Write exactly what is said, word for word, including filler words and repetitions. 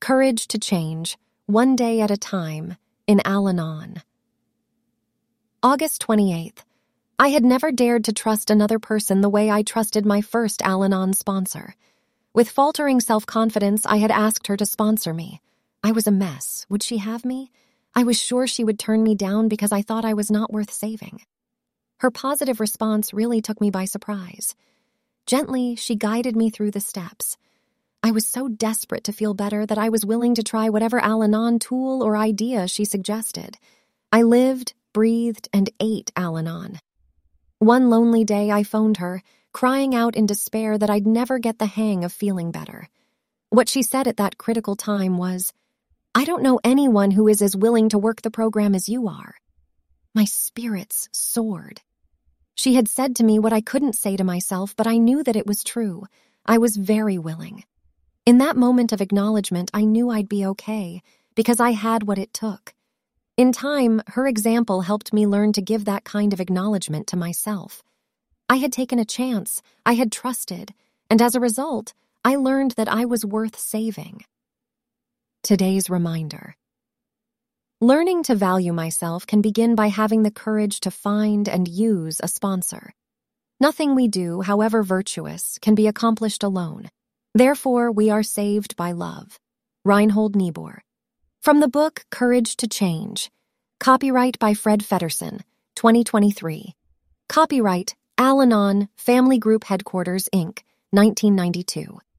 Courage to Change, One Day at a Time, in Al-Anon. August twenty-eighth. I had never dared to trust another person the way I trusted my first Al-Anon sponsor. With faltering self-confidence, I had asked her to sponsor me. I was a mess. Would she have me? I was sure she would turn me down because I thought I was not worth saving. Her positive response really took me by surprise. Gently, she guided me through the steps. I was so desperate to feel better that I was willing to try whatever Al-Anon tool or idea she suggested. I lived, breathed, and ate Al-Anon. One lonely day, I phoned her, crying out in despair that I'd never get the hang of feeling better. What she said at that critical time was, "I don't know anyone who is as willing to work the program as you are." My spirits soared. She had said to me what I couldn't say to myself, but I knew that it was true. I was very willing. In that moment of acknowledgement, I knew I'd be okay, because I had what it took. In time, her example helped me learn to give that kind of acknowledgement to myself. I had taken a chance, I had trusted, and as a result, I learned that I was worth saving. Today's reminder. Learning to value myself can begin by having the courage to find and use a sponsor. Nothing we do, however virtuous, can be accomplished alone. Therefore, we are saved by love. Reinhold Niebuhr. From the book Courage to Change. Copyright by Fred Feddersen, twenty twenty-three. Copyright Al-Anon Family Group Headquarters, Incorporated, nineteen ninety-two.